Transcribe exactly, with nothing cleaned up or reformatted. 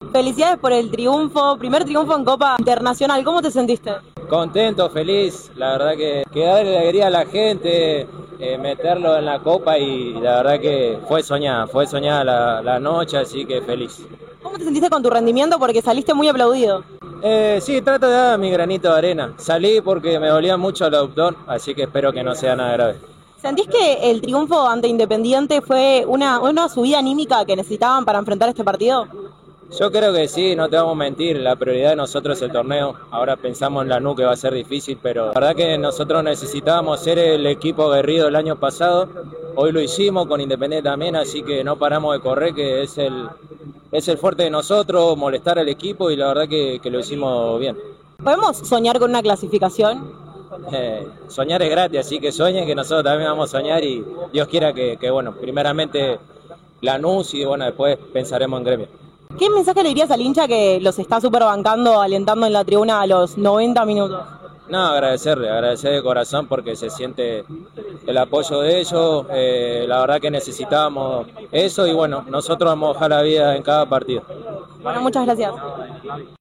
Felicidades por el triunfo, primer triunfo en Copa Internacional. ¿Cómo te sentiste? Contento, feliz, la verdad que, que darle alegría a la gente, eh, meterlo en la Copa y la verdad que fue soñada, fue soñada la, la noche, así que feliz. ¿Cómo te sentiste con tu rendimiento? Porque saliste muy aplaudido. Eh, sí, trato de dar mi granito de arena. Salí porque me dolía mucho el abdomen, así que espero que no sea nada grave. ¿Sentís que el triunfo ante Independiente fue una, una subida anímica que necesitaban para enfrentar este partido? Yo creo que sí, no te vamos a mentir, la prioridad de nosotros es el torneo. Ahora pensamos en la N U que va a ser difícil, pero la verdad que nosotros necesitábamos ser el equipo aguerrido el año pasado. Hoy lo hicimos con Independiente también, así que no paramos de correr, que es el, es el fuerte de nosotros, molestar al equipo y la verdad que, que lo hicimos bien. ¿Podemos soñar con una clasificación? Eh, soñar es gratis, así que sueñen que nosotros también vamos a soñar y Dios quiera que, que bueno, primeramente la N U y bueno, después pensaremos en Gremio. ¿Qué mensaje le dirías al hincha que los está súper bancando, alentando en la tribuna a los noventa minutos? No, agradecerle, agradecer de corazón porque se siente el apoyo de ellos, eh, la verdad que necesitábamos eso y bueno, nosotros vamos a dejar la vida en cada partido. Bueno, muchas gracias.